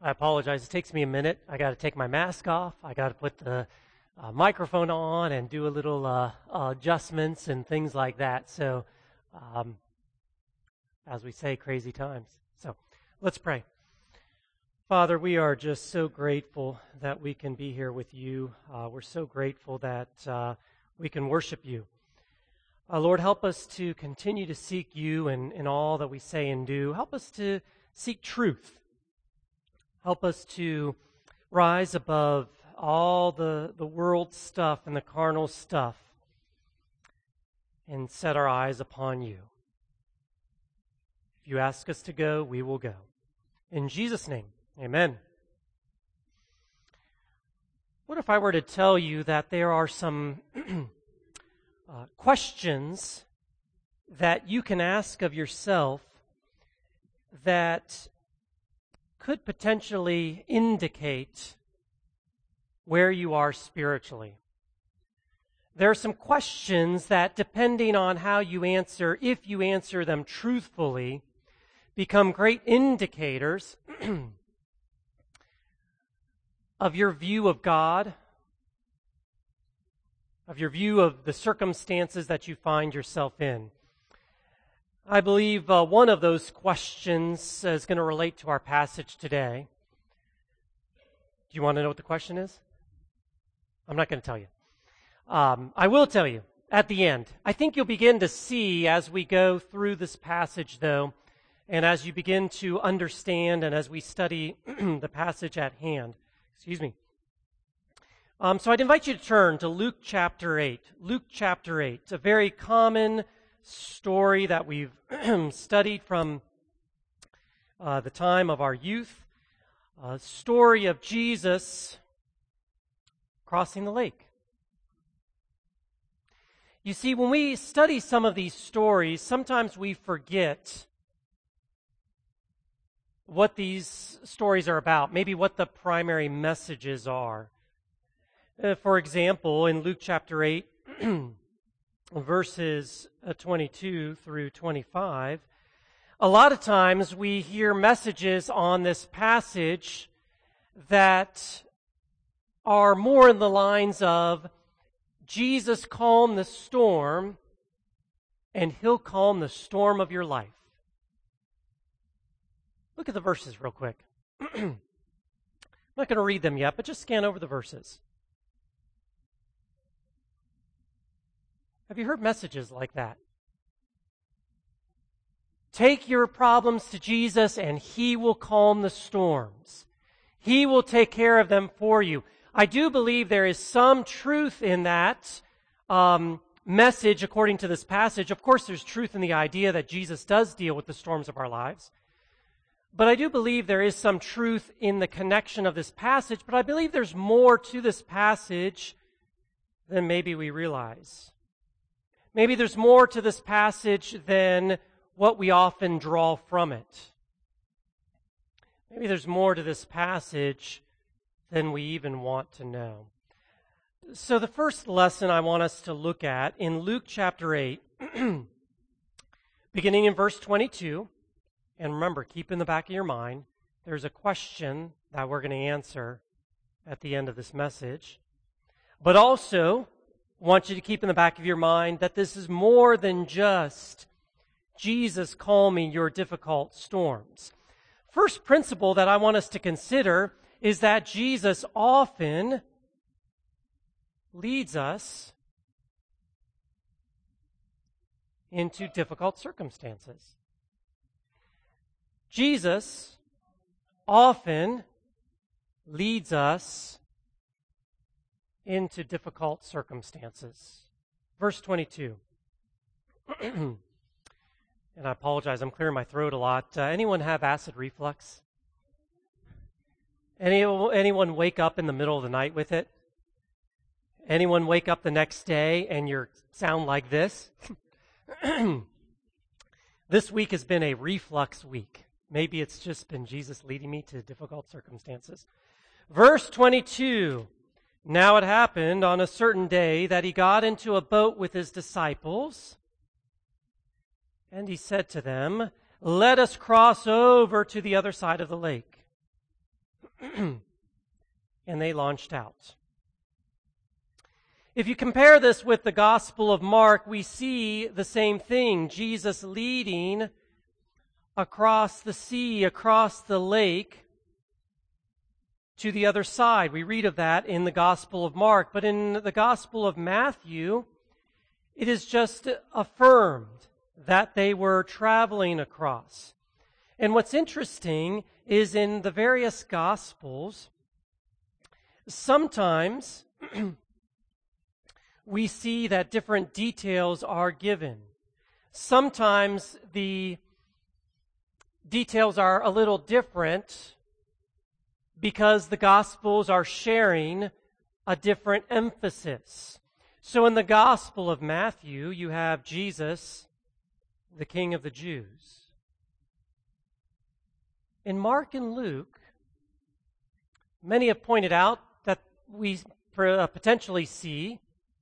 I apologize. It takes me a minute. I got to take my mask off. I got to put the microphone on and do a little adjustments and things like that. So, as we say, crazy times. So, let's pray. Father, we are just so grateful that we can be here with you. We're so grateful that we can worship you. Lord, help us to continue to seek you in all that we say and do. Help us to seek truth. Help us to rise above all the world stuff and the carnal stuff and set our eyes upon you. If you ask us to go, we will go. In Jesus' name, amen. What if I were to tell you that there are some questions that you can ask of yourself that could potentially indicate where you are spiritually? There are some questions that, depending on how you answer, if you answer them truthfully, become great indicators of your view of God, of your view of the circumstances that you find yourself in. I believe one of those questions is going to relate to our passage today. Do you want to know what the question is? I'm not going to tell you. I will tell you at the end. I think you'll begin to see as we go through this passage, though, and as you begin to understand and as we study the passage at hand. Excuse me. So I'd invite you to turn to Luke chapter 8. Luke chapter 8. It's a very common story that we've studied from the time of our youth. A story of Jesus crossing the lake. You see, when we study some of these stories, sometimes we forget what these stories are about, maybe what the primary messages are. For example, in Luke chapter 8, verses 22 through 25, a lot of times we hear messages on this passage that are more in the lines of, Jesus calm the storm, and He'll calm the storm of your life. Look at the verses real quick. I'm not going to read them yet, but just scan over the verses. Have you heard messages like that? Take your problems to Jesus and He will calm the storms. He will take care of them for you. I do believe there is some truth in that message according to this passage. Of course, there's truth in the idea that Jesus does deal with the storms of our lives. But I do believe there is some truth in the connection of this passage, but I believe there's more to this passage than maybe we realize. Maybe there's more to this passage than what we often draw from it. Maybe there's more to this passage than we even want to know. So the first lesson I want us to look at in Luke chapter 8, beginning in verse 22, and remember, keep in the back of your mind, there's a question that we're going to answer at the end of this message. But also, I want you to keep in the back of your mind that this is more than just Jesus calming your difficult storms. First principle that I want us to consider is that Jesus often leads us into difficult circumstances. Jesus often leads us into difficult circumstances. Verse 22. And I apologize, I'm clearing my throat a lot. Anyone have acid reflux? Anyone wake up in the middle of the night with it? Anyone wake up the next day and you sound like this? This week has been a reflux week. Maybe it's just been Jesus leading me to difficult circumstances. Verse 22. Now it happened on a certain day that He got into a boat with His disciples, and He said to them, "Let us cross over to the other side of the lake." And they launched out. If you compare this with the Gospel of Mark, we see the same thing. Jesus leading across the sea, across the lake, to the other side. We read of that in the Gospel of Mark. But in the Gospel of Matthew, it is just affirmed that they were traveling across. And what's interesting is in the various Gospels, sometimes we see that different details are given. Sometimes the details are a little different because the Gospels are sharing a different emphasis. So in the Gospel of Matthew, you have Jesus, the King of the Jews. In Mark and Luke, many have pointed out that we potentially see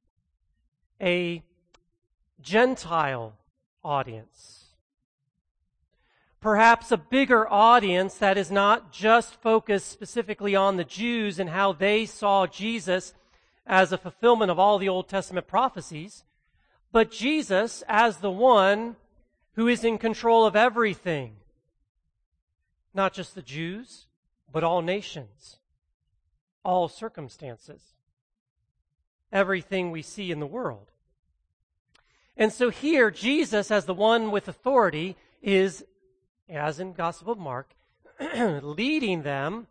a Gentile audience. Perhaps a bigger audience that is not just focused specifically on the Jews and how they saw Jesus as a fulfillment of all the Old Testament prophecies, but Jesus as the one who is in control of everything. Not just the Jews, but all nations, all circumstances, everything we see in the world. And so here, Jesus, as the one with authority, is, as in Gospel of Mark, leading them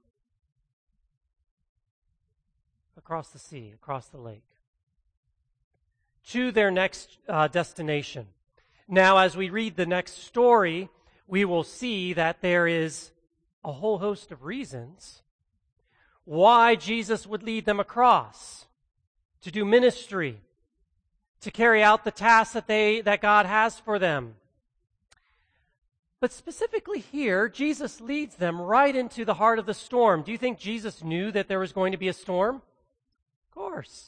across the sea, across the lake, to their next destination. Now, as we read the next story, we will see that there is a whole host of reasons why Jesus would lead them across to do ministry, to carry out the tasks that God has for them. But specifically here, Jesus leads them right into the heart of the storm. Do you think Jesus knew that there was going to be a storm? Of course.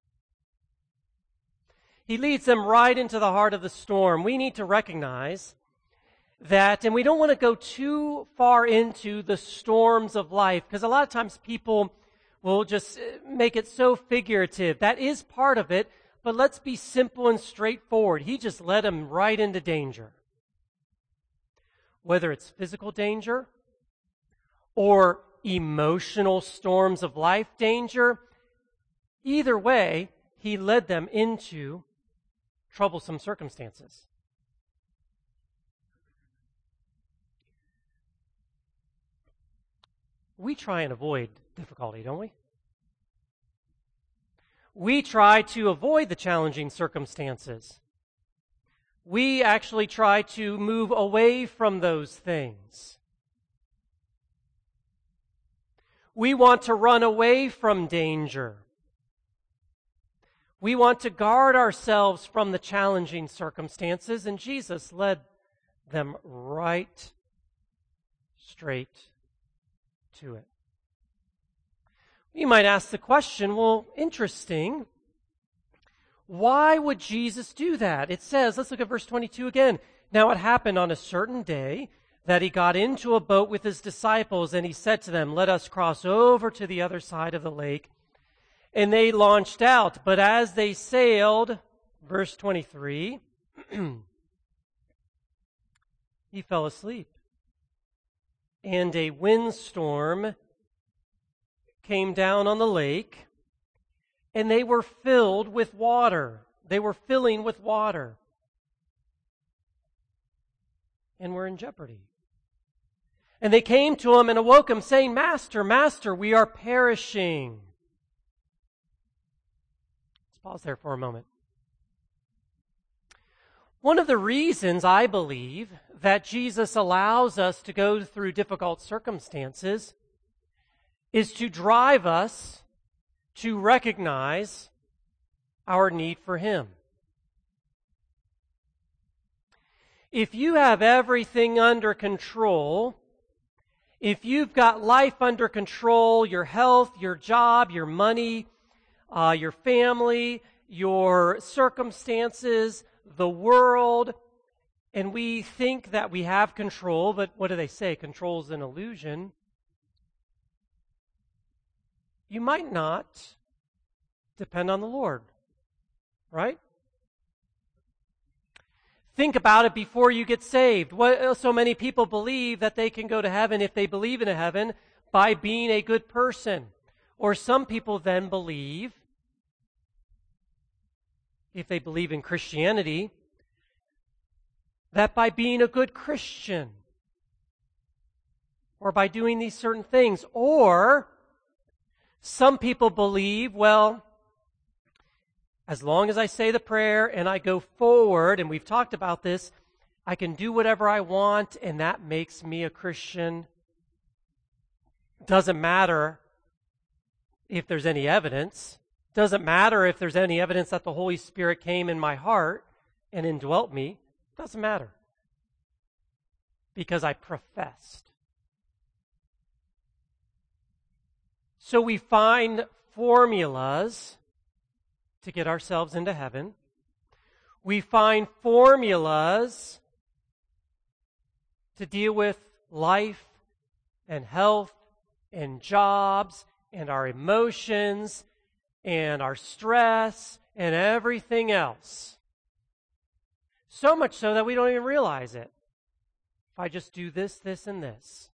He leads them right into the heart of the storm. We need to recognize that, and we don't want to go too far into the storms of life, because a lot of times people will just make it so figurative. That is part of it, but let's be simple and straightforward. He just led them right into danger. Whether it's physical danger or emotional storms of life danger, either way, he led them into troublesome circumstances. We try and avoid difficulty, don't we? We try to avoid the challenging circumstances. We actually try to move away from those things. We want to run away from danger. We want to guard ourselves from the challenging circumstances, and Jesus led them right straight to it. You might ask the question, well, interesting. Why would Jesus do that? It says, let's look at verse 22 again. Now it happened on a certain day that he got into a boat with his disciples, and he said to them, let us cross over to the other side of the lake. And they launched out. But as they sailed, verse 23, he fell asleep. And a windstorm came down on the lake, and they were filled with water. They were filling with water. And were in jeopardy. And they came to him and awoke him, saying, Master, Master, we are perishing. Let's pause there for a moment. One of the reasons I believe that Jesus allows us to go through difficult circumstances is to drive us to recognize our need for Him. If you have everything under control, if you've got life under control, your health, your job, your money, your family, your circumstances, the world, and we think that we have control, but what do they say? Control is an illusion. you might not depend on the Lord, right? Think about it before you get saved. So many people believe that they can go to heaven if they believe in a heaven by being a good person. Or some people then believe, if they believe in Christianity, that by being a good Christian or by doing these certain things. Or some people believe, well, as long as I say the prayer and I go forward, and we've talked about this, I can do whatever I want, and that makes me a Christian. Doesn't matter if there's any evidence. Doesn't matter if there's any evidence that the Holy Spirit came in my heart and indwelt me. Doesn't matter. Because I professed. So we find formulas to get ourselves into heaven. We find formulas to deal with life and health and jobs and our emotions and our stress and everything else. So much so that we don't even realize it. If I just do this, this, and this,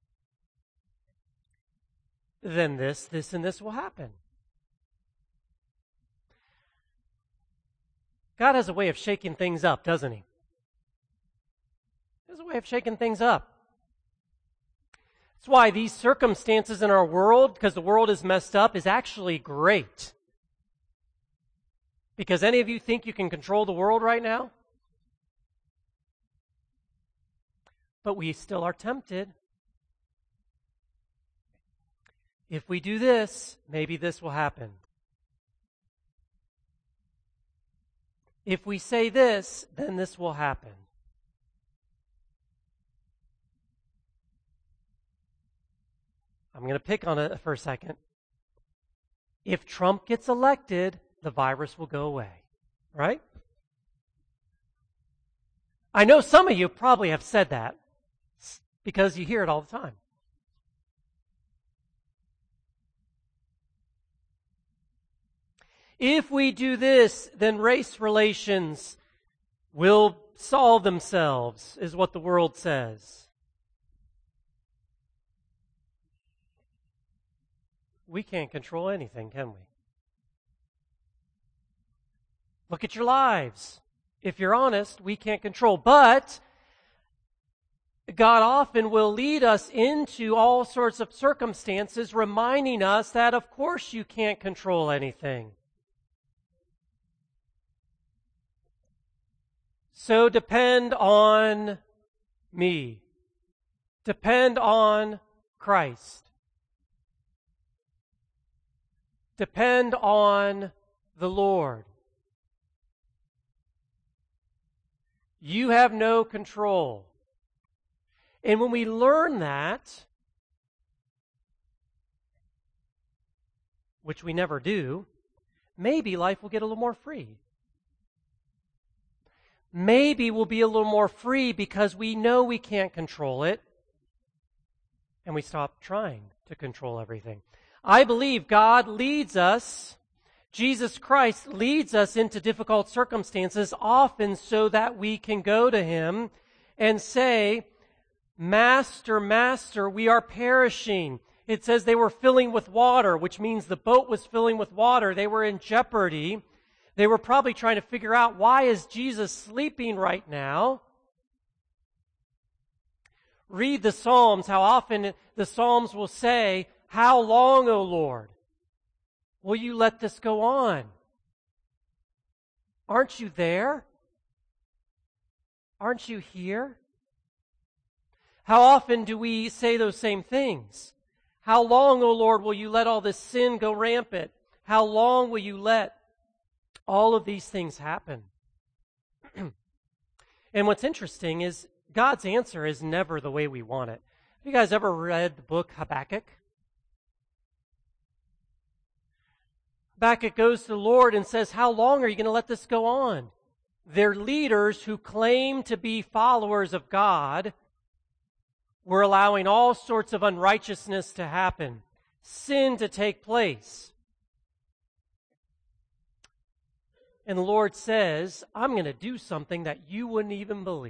then this, and this will happen. God has a way of shaking things up, doesn't He? He has a way of shaking things up. That's why these circumstances in our world, because the world is messed up, is actually great. Because any of you think you can control the world right now? But we still are tempted. If we do this, maybe this will happen. If we say this, then this will happen. I'm going to pick on it for a second. If Trump gets elected, the virus will go away, right? I know some of you probably have said that because you hear it all the time. If we do this, then race relations will solve themselves, is what the world says. We can't control anything, can we? Look at your lives. If you're honest, we can't control. But God often will lead us into all sorts of circumstances, reminding us that, of course, you can't control anything. So depend on me. Depend on Christ. Depend on the Lord. You have no control. And when we learn that, which we never do, maybe life will get a little more free. Maybe we'll be a little more free because we know we can't control it, and we stop trying to control everything. I believe God leads us, Jesus Christ leads us into difficult circumstances, often so that we can go to Him and say, Master, Master, we are perishing. It says they were filling with water, which means the boat was filling with water. They were in jeopardy. They were probably trying to figure out, why is Jesus sleeping right now? Read the Psalms, how often the Psalms will say, how long, O Lord, will you let this go on? Aren't you there? Aren't you here? How often do we say those same things? How long, O Lord, will you let all this sin go rampant? How long will you let all of these things happen? And what's interesting is God's answer is never the way we want it. Have you guys ever read the book Habakkuk? Habakkuk goes to the Lord and says, how long are you going to let this go on? Their leaders who claim to be followers of God were allowing all sorts of unrighteousness to happen. sin to take place. And the Lord says, I'm going to do something that you wouldn't even believe.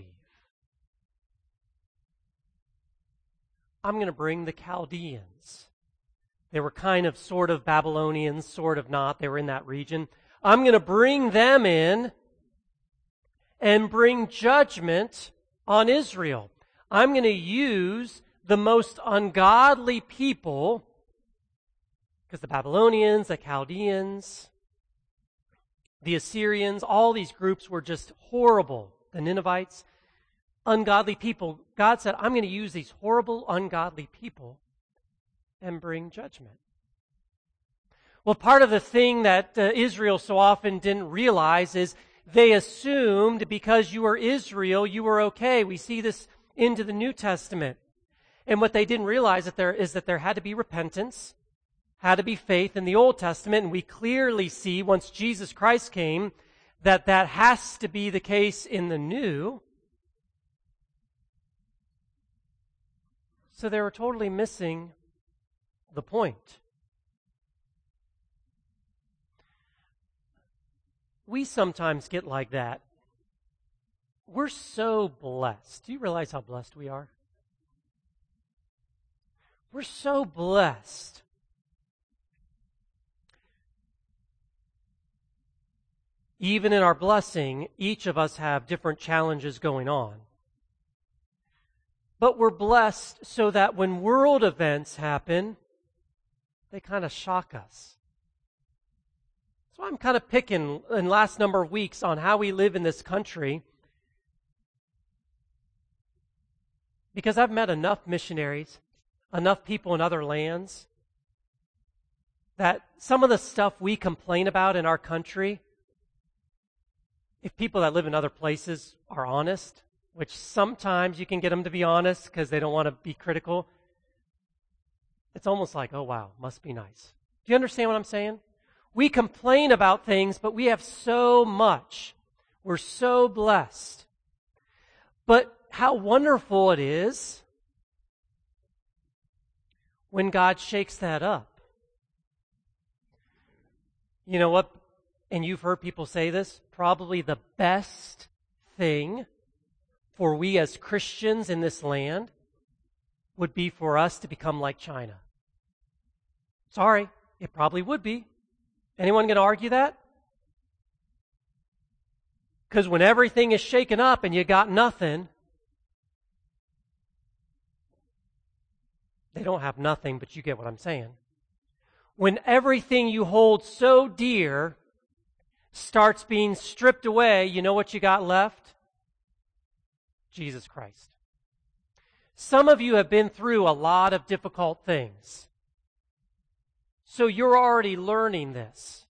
I'm going to bring the Chaldeans. They were kind of sort of Babylonians, sort of not. They were in that region. I'm going to bring them in and bring judgment on Israel. I'm going to use the most ungodly people, because the Babylonians, the Chaldeans, the Assyrians, all these groups were just horrible. The Ninevites, ungodly people. God said, I'm going to use these horrible, ungodly people and bring judgment. Well, part of the thing that Israel so often didn't realize is they assumed because you were Israel, you were okay. We see this into the New Testament. And what they didn't realize is that there had to be repentance, had to be faith in the Old Testament, and we clearly see once Jesus Christ came that that has to be the case in the New. So they were totally missing the point. We sometimes get like that. We're so blessed. Do you realize how blessed we are? We're so blessed. Even in our blessing, each of us have different challenges going on. But we're blessed so that when world events happen, they kind of shock us. So I'm kind of picking in the last number of weeks on how we live in this country, because I've met enough missionaries, enough people in other lands, that some of the stuff we complain about in our country, if people that live in other places are honest, which sometimes you can get them to be honest because they don't want to be critical, it's almost like, oh wow, must be nice. Do you understand what I'm saying? We complain about things, but we have so much. We're so blessed. But how wonderful it is when God shakes that up. You know what? And you've heard people say this, probably the best thing for we as Christians in this land would be for us to become like China. Sorry, it probably would be. Anyone going to argue that? Because when everything is shaken up and you got nothing, they don't have nothing, but you get what I'm saying. When everything you hold so dear starts being stripped away, you know what you got left? Jesus Christ. Some of you have been through a lot of difficult things. So you're already learning this.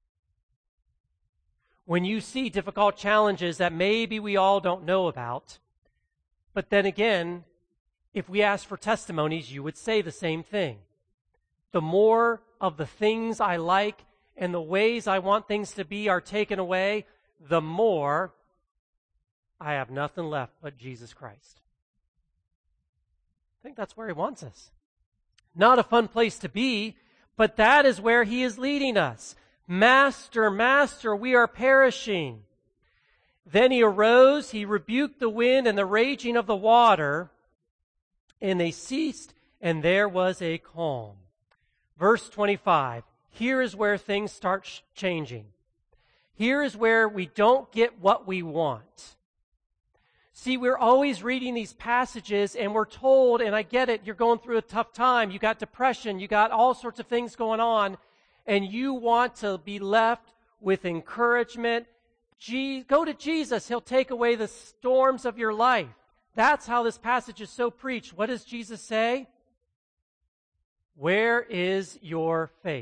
When you see difficult challenges that maybe we all don't know about, but then again, if we ask for testimonies, you would say the same thing. The more of the things I like and the ways I want things to be are taken away, the more I have nothing left but Jesus Christ. I think that's where He wants us. Not a fun place to be, but that is where He is leading us. Master, Master, we are perishing. Then He arose, He rebuked the wind and the raging of the water, and they ceased, and there was a calm. Verse 25, here is where things start changing. Here is where we don't get what we want. See, we're always reading these passages and we're told, and I get it, you're going through a tough time. You got depression, you got all sorts of things going on, and you want to be left with encouragement. Go to Jesus. He'll take away the storms of your life. That's how this passage is so preached. What does Jesus say? Where is your faith?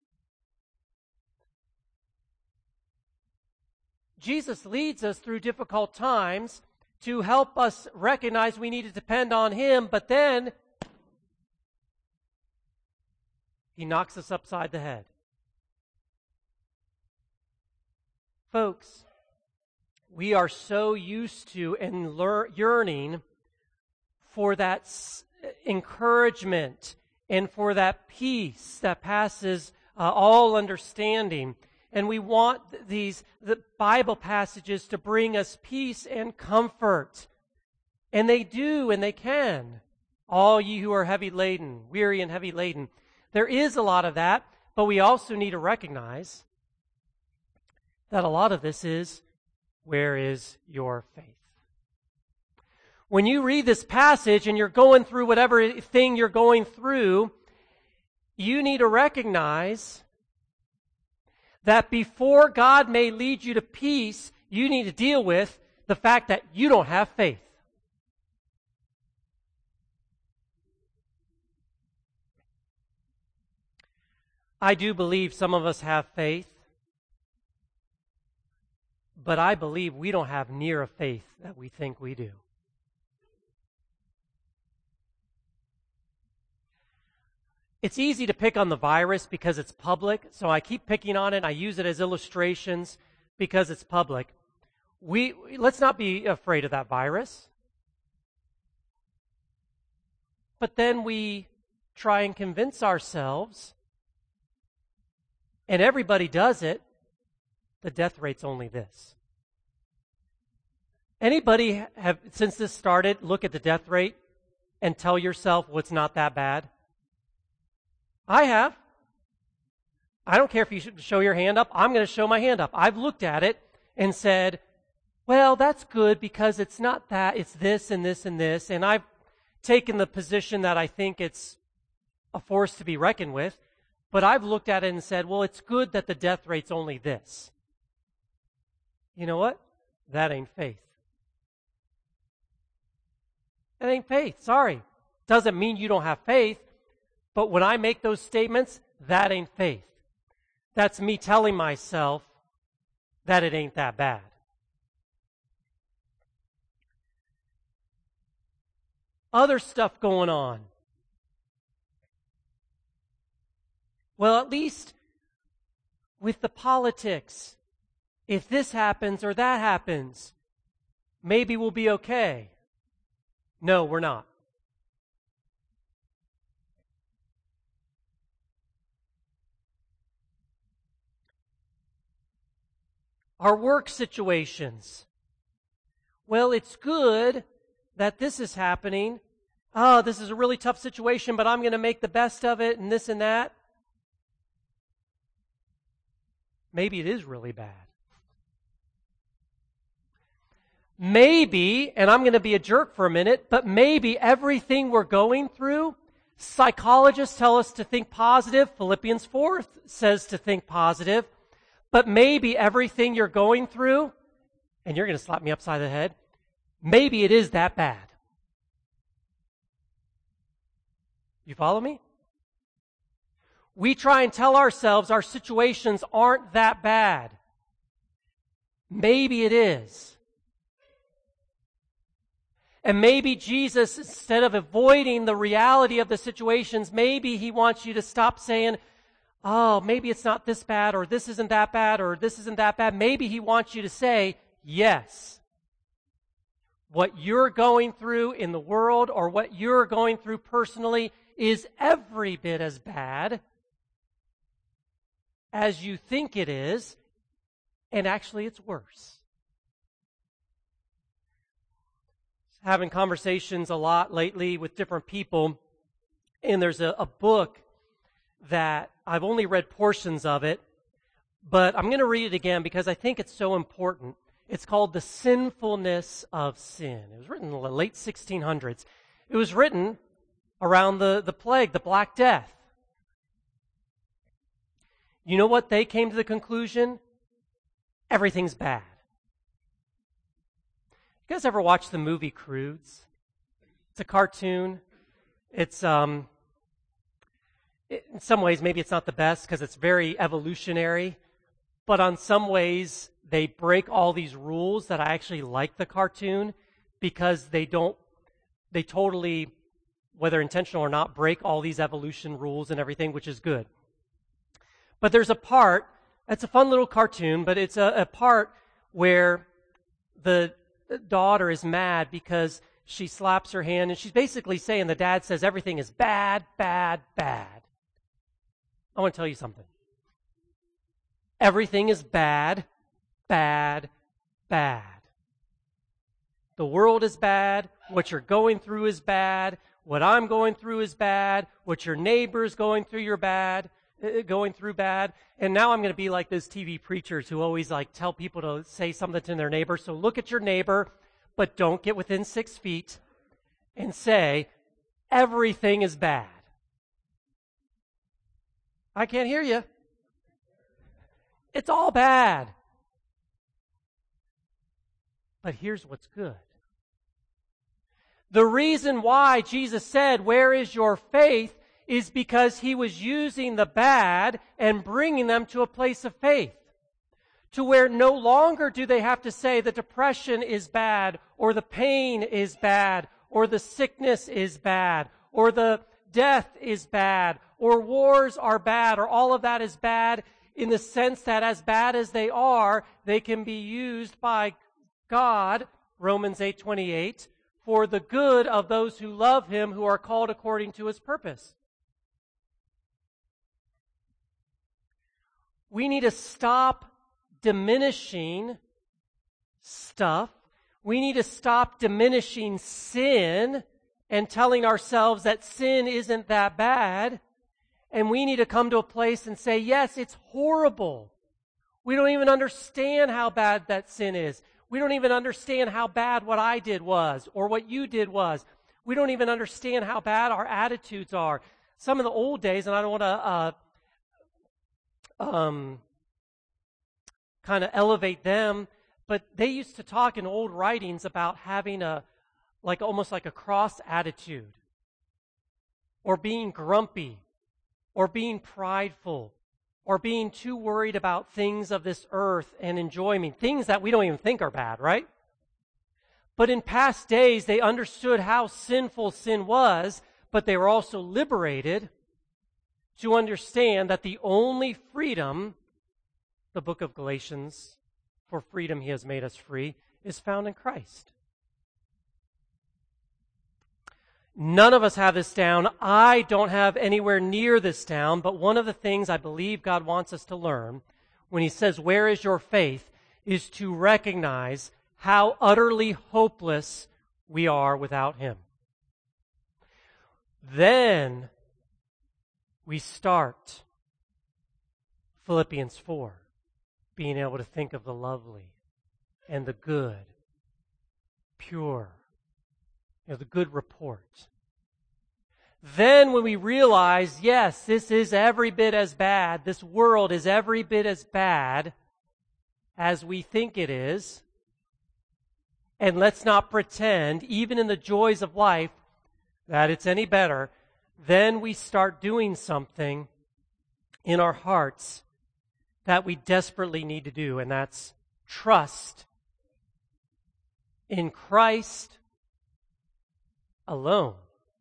Jesus leads us through difficult times to help us recognize we need to depend on Him, but then He knocks us upside the head. Folks, we are so used to and yearning for that encouragement and for that peace that passes all understanding. And we want the Bible passages to bring us peace and comfort. And they do, and they can. All ye who are heavy laden, weary and heavy laden. There is a lot of that, but we also need to recognize that a lot of this is, where is your faith? When you read this passage and you're going through whatever thing you're going through, you need to recognize that before God may lead you to peace, you need to deal with the fact that you don't have faith. I do believe some of us have faith, but I believe we don't have near a faith that we think we do. It's easy to pick on the virus because it's public, so I keep picking on it. I use it as illustrations because it's public. Let's not be afraid of that virus. But then we try and convince ourselves, and everybody does it, the death rate's only this. Anybody have, since this started, look at the death rate and tell yourself, well, it's not that bad? I have. I don't care if you should show your hand up. I'm going to show my hand up. I've looked at it and said, well, that's good because it's not that, it's this and this and this. And I've taken the position that I think it's a force to be reckoned with. But I've looked at it and said, well, it's good that the death rate's only this. You know what? That ain't faith. That ain't faith. Sorry. Doesn't mean you don't have faith. But when I make those statements, that ain't faith. That's me telling myself that it ain't that bad. Other stuff going on. Well, at least with the politics, if this happens or that happens, maybe we'll be okay. No, we're not. Our work situations. Well, it's good that this is happening. Oh, this is a really tough situation, but I'm going to make the best of it and this and that. Maybe it is really bad. Maybe, and I'm going to be a jerk for a minute, but maybe everything we're going through, psychologists tell us to think positive. Philippians 4 says to think positive. But maybe everything you're going through, and you're going to slap me upside the head, maybe it is that bad. You follow me? We try and tell ourselves our situations aren't that bad. Maybe it is. And maybe Jesus, instead of avoiding the reality of the situations, maybe he wants you to stop saying, oh, maybe it's not this bad, or this isn't that bad, or this isn't that bad. Maybe he wants you to say, yes. What you're going through in the world, or what you're going through personally, is every bit as bad as you think it is, and actually it's worse. Having conversations a lot lately with different people, and there's a book that I've only read portions of it, but I'm going to read it again because I think it's so important. It's called The Sinfulness of Sin. It was written in the late 1600s. It was written around the plague, the Black Death. You know what they came to the conclusion? Everything's bad. You guys ever watch the movie Croods? It's a cartoon. It's in some ways, maybe it's not the best because it's very evolutionary, but on some ways, they break all these rules that I actually like the cartoon because they totally, whether intentional or not, break all these evolution rules and everything, which is good. But there's a part, it's a fun little cartoon, but it's a part where the daughter is mad because she slaps her hand, and she's basically saying the dad says everything is bad, bad, bad. I want to tell you something. Everything is bad, bad, bad. The world is bad. What you're going through is bad. What I'm going through is bad. What your neighbor's going through bad. And now I'm going to be like those TV preachers who always tell people to say something to their neighbor. So look at your neighbor, but don't get within 6 feet, and say, everything is bad. I can't hear you. It's all bad. But here's what's good. The reason why Jesus said, "Where is your faith?" is because he was using the bad and bringing them to a place of faith, to where no longer do they have to say the depression is bad, or the pain is bad, or the sickness is bad, or the death is bad, or wars are bad, or all of that is bad, in the sense that as bad as they are, they can be used by God, Romans 8:28, for the good of those who love him, who are called according to his purpose. We need to stop diminishing stuff. We need to stop diminishing sin and telling ourselves that sin isn't that bad. And we need to come to a place and say, yes, it's horrible. We don't even understand how bad that sin is. We don't even understand how bad what I did was or what you did was. We don't even understand how bad our attitudes are. Some of the old days, and I don't want to kind of elevate them, but they used to talk in old writings about having almost like a cross attitude, or being grumpy, or being prideful, or being too worried about things of this earth and enjoying things that we don't even think are bad, right? But in past days, they understood how sinful sin was, but they were also liberated to understand that the only freedom, the book of Galatians, for freedom he has made us free, is found in Christ. None of us have this down. I don't have anywhere near this down, but one of the things I believe God wants us to learn when he says, "Where is your faith?" is to recognize how utterly hopeless we are without him. Then we start Philippians 4, being able to think of the lovely and the good, pure, the good report. Then when we realize, yes, this is every bit as bad, this world is every bit as bad as we think it is, and let's not pretend, even in the joys of life, that it's any better, then we start doing something in our hearts that we desperately need to do, and that's trust in Christ alone.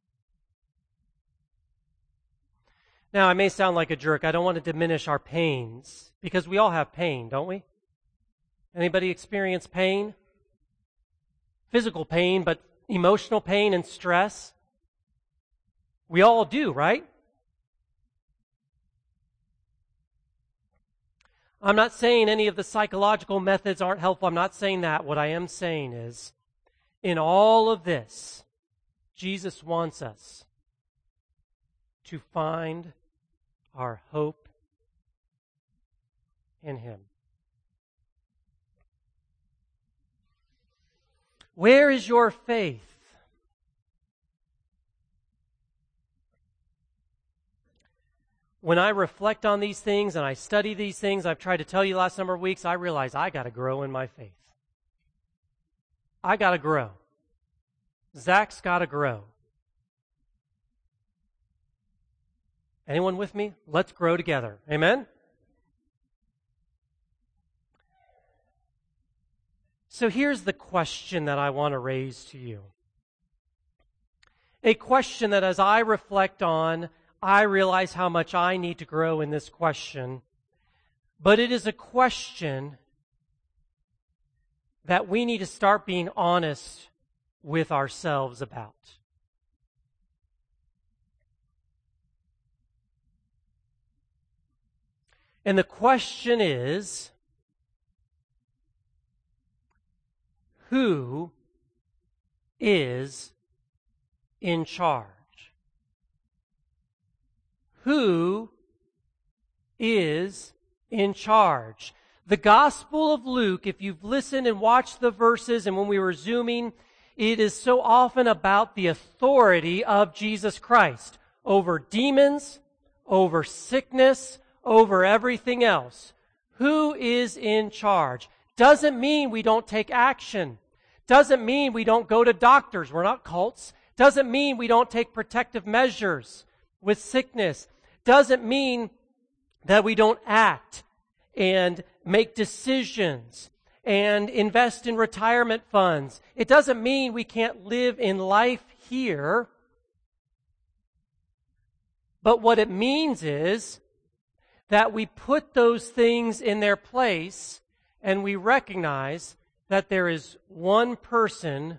Now, I may sound like a jerk. I don't want to diminish our pains, because we all have pain, don't we? Anybody experience pain? Physical pain, but emotional pain and stress? We all do, right? I'm not saying any of the psychological methods aren't helpful. I'm not saying that. What I am saying is, in all of this, Jesus wants us to find our hope in him. Where is your faith? When I reflect on these things and I study these things, I've tried to tell you last number of weeks, I realize I got to grow in my faith. I got to grow. Zach's got to grow. Anyone with me? Let's grow together. Amen? So here's the question that I want to raise to you. A question that as I reflect on, I realize how much I need to grow in this question. But it is a question that we need to start being honest with ourselves about. And the question is, who is in charge? Who is in charge? The Gospel of Luke, if you've listened and watched the verses and when we were zooming, it is so often about the authority of Jesus Christ over demons, over sickness, over everything else. Who is in charge? Doesn't mean we don't take action. Doesn't mean we don't go to doctors. We're not cults. Doesn't mean we don't take protective measures with sickness. Doesn't mean that we don't act and make decisions and invest in retirement funds. It doesn't mean we can't live in life here. But what it means is that we put those things in their place and we recognize that there is one person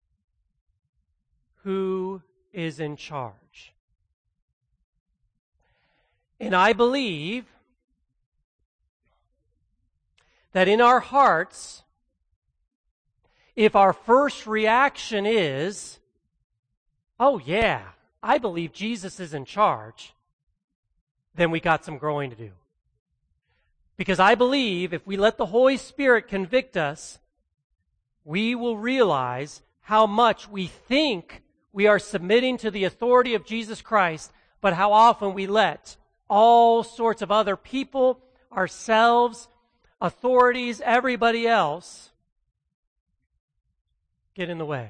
who is in charge. And I believe that in our hearts, if our first reaction is, oh yeah, I believe Jesus is in charge, then we got some growing to do. Because I believe if we let the Holy Spirit convict us, we will realize how much we think we are submitting to the authority of Jesus Christ, but how often we let all sorts of other people, ourselves, authorities, everybody else get in the way.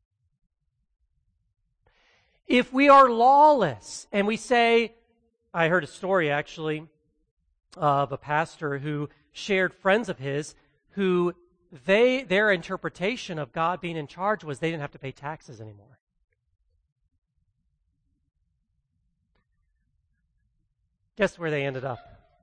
If we are lawless and we say, I heard a story actually of a pastor who shared friends of his who their interpretation of God being in charge was they didn't have to pay taxes anymore. Guess where they ended up?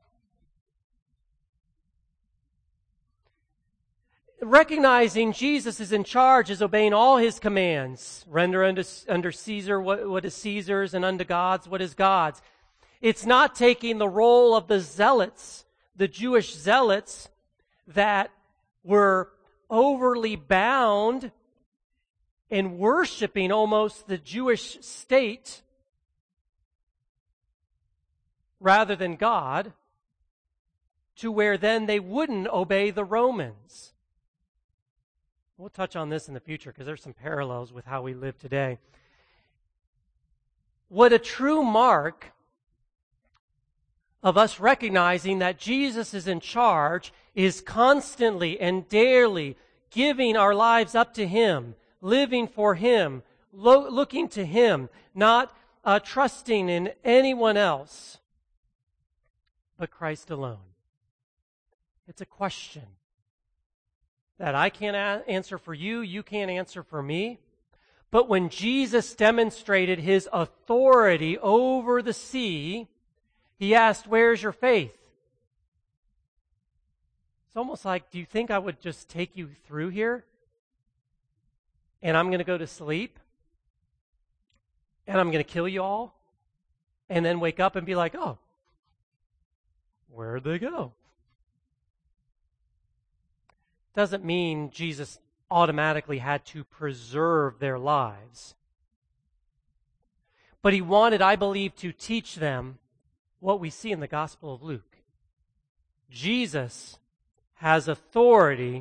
Recognizing Jesus is in charge is obeying all his commands. Render unto Caesar what is Caesar's, and unto God's what is God's. It's not taking the role of the zealots, the Jewish zealots that were overly bound in worshiping almost the Jewish state rather than God, to where then they wouldn't obey the Romans. We'll touch on this in the future because there's some parallels with how we live today. What a true mark of us recognizing that Jesus is in charge is constantly and daily giving our lives up to Him, living for Him, looking to Him, not trusting in anyone else but Christ alone. It's a question that I can't answer for you, you can't answer for me. But when Jesus demonstrated His authority over the sea, He asked, where's your faith? It's almost like, do you think I would just take you through here? And I'm going to go to sleep? And I'm going to kill you all? And then wake up and be like, oh, where'd they go? Doesn't mean Jesus automatically had to preserve their lives. But He wanted, I believe, to teach them what we see in the Gospel of Luke. Jesus has authority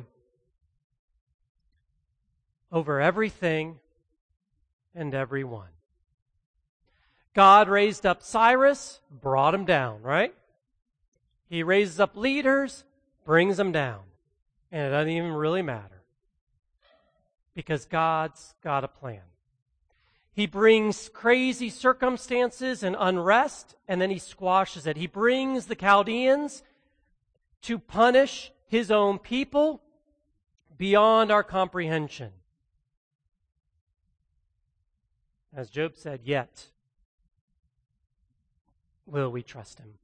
over everything and everyone. God raised up Cyrus, brought him down, right? He raises up leaders, brings them down. And it doesn't even really matter. Because God's got a plan. He brings crazy circumstances and unrest, and then He squashes it. He brings the Chaldeans to punish His own people beyond our comprehension. As Job said, yet will we trust Him.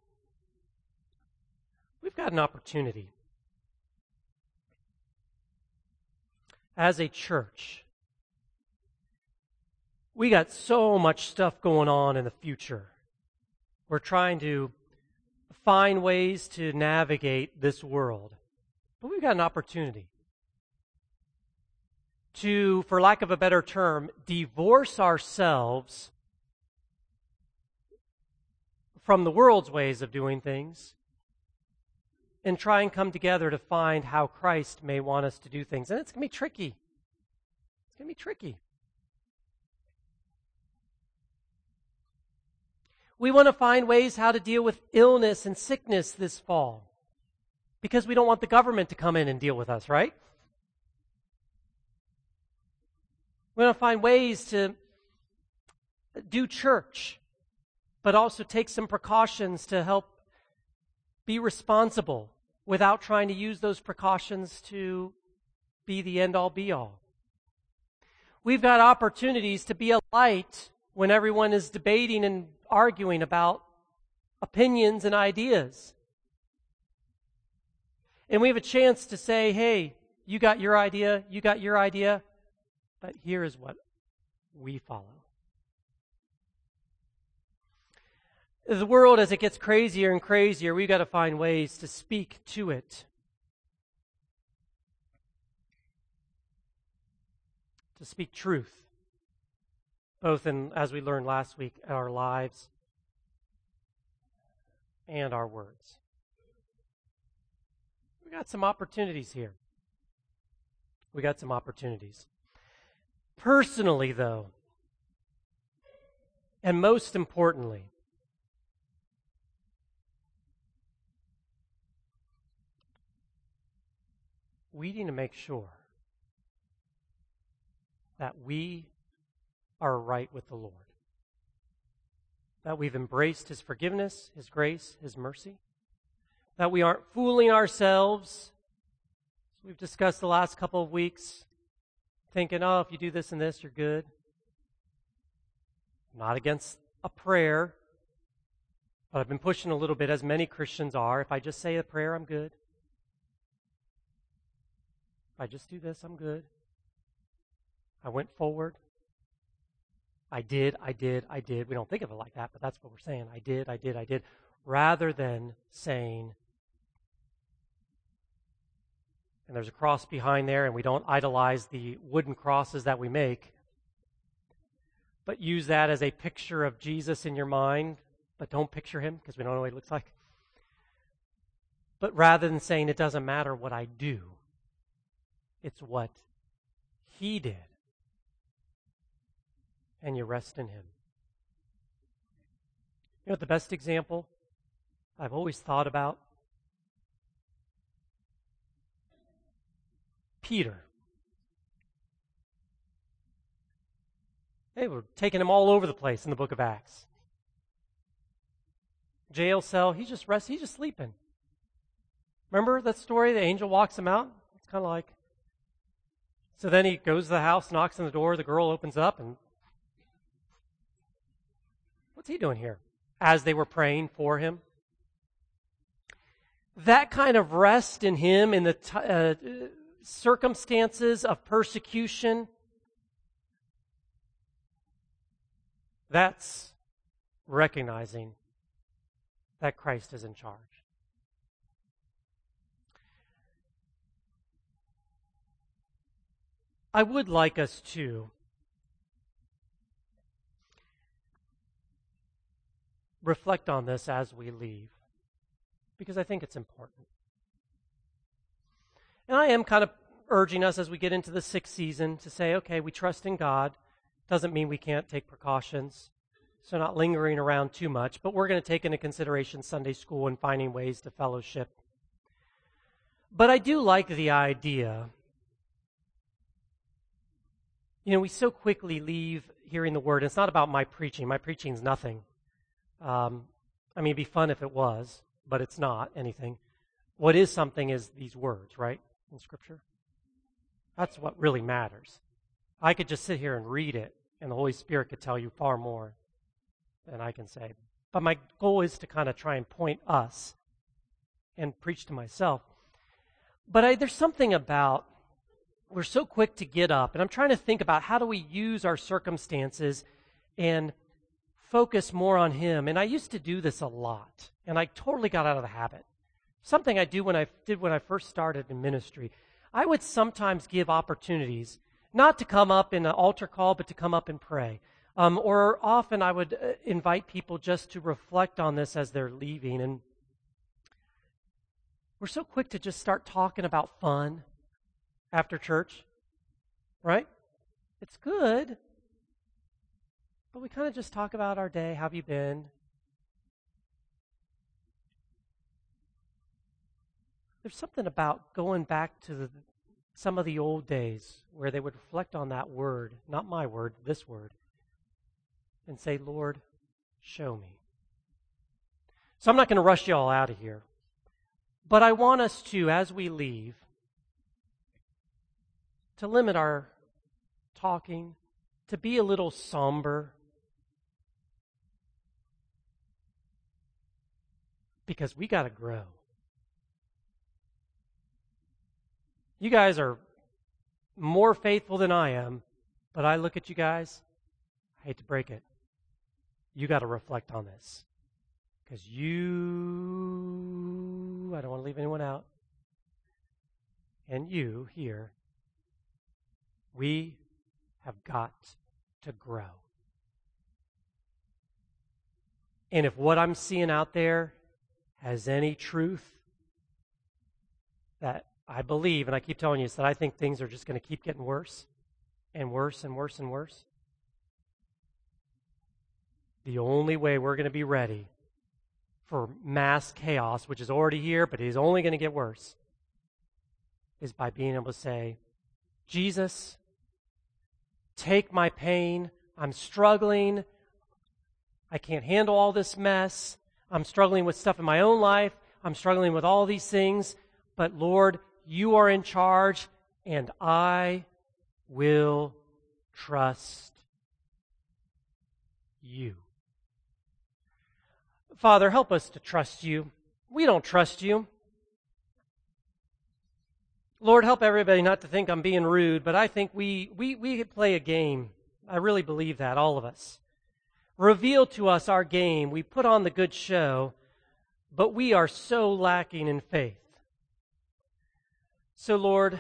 We've got an opportunity. as a church, we got so much stuff going on in the future. We're trying to find ways to navigate this world. But we've got an opportunity to, for lack of a better term, divorce ourselves from the world's ways of doing things and try and come together to find how Christ may want us to do things. And it's going to be tricky. It's going to be tricky. We want to find ways how to deal with illness and sickness this fall because we don't want the government to come in and deal with us, right? We want to find ways to do church, but also take some precautions to help be responsible without trying to use those precautions to be the end-all, be-all. We've got opportunities to be a light when everyone is debating and arguing about opinions and ideas. And we have a chance to say, hey, you got your idea, but here is what we follow. The world, as it gets crazier and crazier, we've got to find ways to speak to it. To speak truth. Both in, as we learned last week, our lives and our words. We got some opportunities here. We got some opportunities. Personally, though, and most importantly, we need to make sure that we are right with the Lord. That we've embraced His forgiveness, His grace, His mercy. That we aren't fooling ourselves, as we've discussed the last couple of weeks, thinking, oh, if you do this and this, you're good. I'm not against a prayer, but I've been pushing a little bit, as many Christians are. If I just say a prayer, I'm good. If I just do this, I'm good. I went forward. I did. We don't think of it like that, but that's what we're saying. I did. Rather than saying, and there's a cross behind there, and we don't idolize the wooden crosses that we make, but use that as a picture of Jesus in your mind, but don't picture Him because we don't know what He looks like. But rather than saying it doesn't matter what I do, it's what He did. And you rest in Him. You know what the best example I've always thought about? Peter. They were taking him all over the place in the book of Acts. Jail cell, he's just sleeping. Remember that story? The angel walks him out? It's kind of like... So then he goes to the house, knocks on the door, the girl opens up, and what's he doing here? As they were praying for him. That kind of rest in Him in the circumstances of persecution, that's recognizing that Christ is in charge. I would like us to reflect on this as we leave, because I think it's important. And I am kind of urging us as we get into the 6th season to say, okay, we trust in God. Doesn't mean we can't take precautions. So not lingering around too much, but we're going to take into consideration Sunday school and finding ways to fellowship. But I do like the idea. You know, we so quickly leave hearing the word. It's not about my preaching. My preaching's nothing. I mean, it'd be fun if it was, but it's not anything. What is something is these words, right, in Scripture. That's what really matters. I could just sit here and read it, and the Holy Spirit could tell you far more than I can say. But my goal is to kind of try and point us and preach to myself. But there's something about we're so quick to get up, and I'm trying to think about how do we use our circumstances and focus more on Him. And I used to do this a lot, and I totally got out of the habit. Something I did when I first started in ministry. I would sometimes give opportunities, not to come up in an altar call, but to come up and pray. Or often I would invite people just to reflect on this as they're leaving. And we're so quick to just start talking about fun after church, right? It's good, but we kind of just talk about our day. How have you been? There's something about going back to some of the old days where they would reflect on that word, not my word, this word, and say, Lord, show me. So I'm not going to rush you all out of here, but I want us to, as we leave, to limit our talking, to be a little somber, because we got to grow. You guys are more faithful than I am, but I look at you guys, I hate to break it. You got to reflect on this. Because I don't want to leave anyone out, and you here, we have got to grow. And if what I'm seeing out there has any truth, that I believe, and I keep telling you, is that I think things are just going to keep getting worse and worse and worse and worse. The only way we're going to be ready for mass chaos, which is already here, but is only going to get worse, is by being able to say, Jesus, take my pain. I'm struggling. I can't handle all this mess. I'm struggling with stuff in my own life. I'm struggling with all these things. But Lord, you are in charge, and I will trust you. Father, help us to trust you. We don't trust you. Lord, help everybody not to think I'm being rude, but I think we play a game. I really believe that, all of us. Reveal to us our game. We put on the good show, but we are so lacking in faith. So, Lord,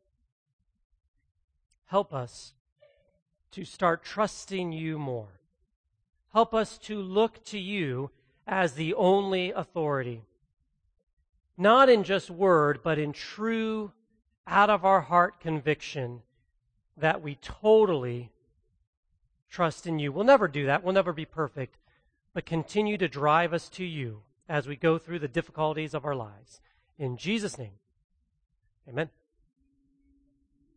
help us to start trusting you more. Help us to look to you as the only authority. Not in just word, but in true, out-of-our-heart conviction that we totally trust in you. We'll never do that. We'll never be perfect. But continue to drive us to you as we go through the difficulties of our lives. In Jesus' name, amen.